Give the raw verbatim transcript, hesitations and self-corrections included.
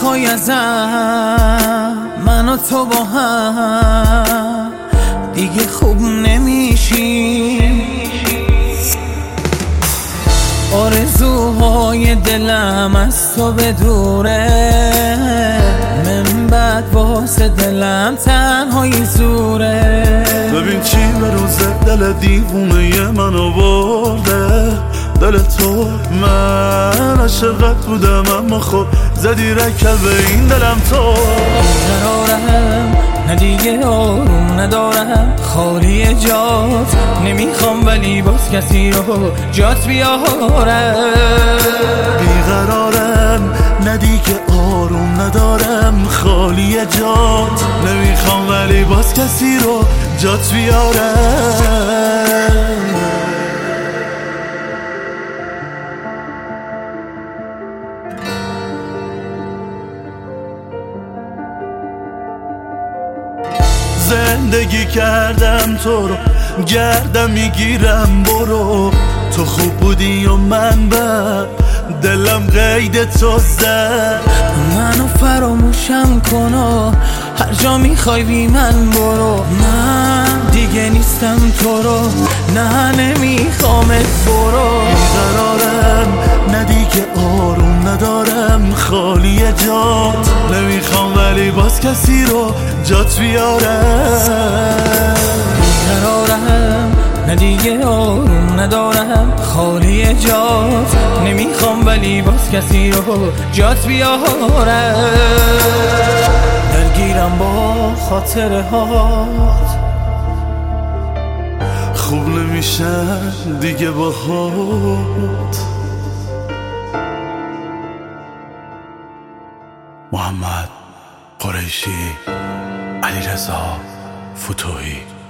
میخوای ازم من و تو با هم دیگه خوب نمیشیم. آرزوهای دلم از تو به دوره، من بعد واسه دلم تنهایی زوره. ببین چی به روز دل دیوونه منو برده، دل تو من عاشقت بودم اما خب زدی رکب این دلم تو. بیقرارم نه دیگه آروم ندارم، خالی جات نمیخوام ولی باز کسی رو جات بیارم. بیقرارم نه دیگه آروم ندارم، خالی جات نمیخوام ولی باز کسی رو جات بیارم. زندگی کردم تو رو گردم میگیرم، برو تو خوب بودی و من بد، دلم قید تو زد. منو فراموشم کن و هر جا میخوای بی من برو. من دیگه نیستم تو رو، نه نمیخوامت برو. بیقرارم نه دیگه آروم ندارم، خالی جات نمیخوام ولی باز کسی رو جات بیارم. بیقرارم نه دیگه آروم ندارم، خالی جات نمیخوام ولی باز کسی رو جات بیارم. درگیرم با خاطره هات، خوب نمیشن دیگه باهات. محمد قریشی، علیرضا فتوحی.